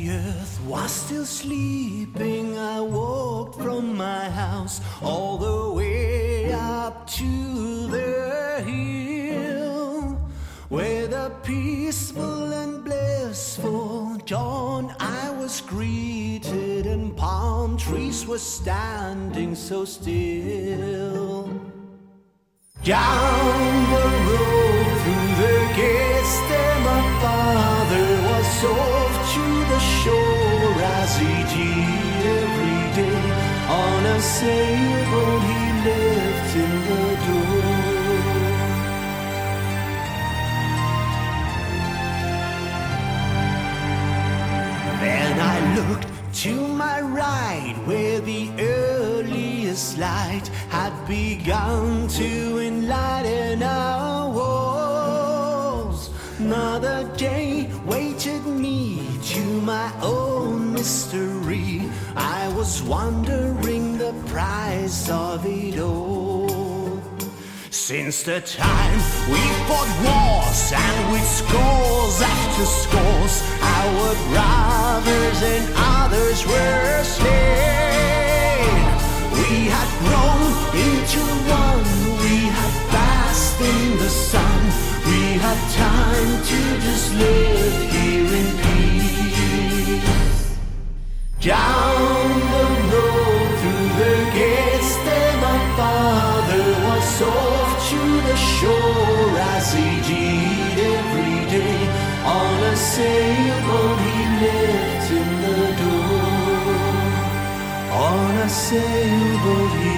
earth was still sleeping, I walked from my house all the way up to the hill, where the peaceful and blissful dawn I was greeted, and palm trees were standing so still. Down the road through the gates there my father was off to the shore, as he did every day on a sailboat he left in the door. Then I looked to my right, where the earliest light had begun to enlighten our walls. Another day waited me to my own mystery. I was wondering the price of it all. Since the time we fought wars, and with scores after scores, our brothers and others were slain. We had grown into one, we had basked in the sun, we had time to just live here in peace. Down the road through the gates there my father was off to the shore, as he did every day on a sailboat he left in the door. On a sailboat he